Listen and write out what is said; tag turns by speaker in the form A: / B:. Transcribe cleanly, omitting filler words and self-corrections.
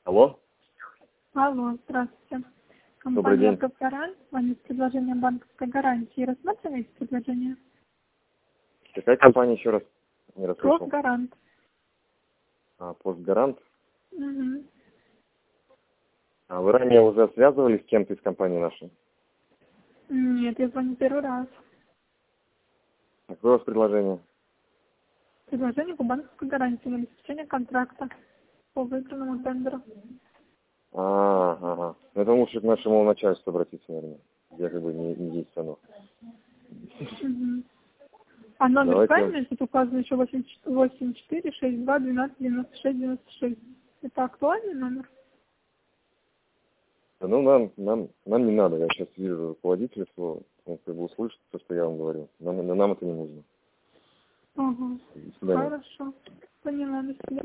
A: Алло.
B: Алло, здравствуйте.
A: Добрый
B: Компания
A: день.
B: «Росгарант». Звонит с предложением банковской гарантии. Рассматриваете предложение?
A: Какая компания еще раз? Не расслышал.
B: «Росгарант».
A: Постгарант.
B: Угу.
A: А вы ранее уже связывались с кем-то из компании нашей?
B: Нет, я звоню первый раз.
A: Какое у вас предложение?
B: Предложение по банковской гарантии на обеспечение контракта по выигранному тендеру.
A: Ага. Это лучше к нашему начальству обратиться, наверное. Я как бы не есть оно.
B: Угу. А номер
A: Давайте.
B: правильно? Тут указано еще 84 62 12 96 96. Это актуальный номер?
A: Ну, нам не надо. Я сейчас вижу руководителя своего. Он как бы услышит то, что я вам говорю. Нам это не нужно.
B: Ага.
A: До свидания.
B: Хорошо. Поняла, до свидания.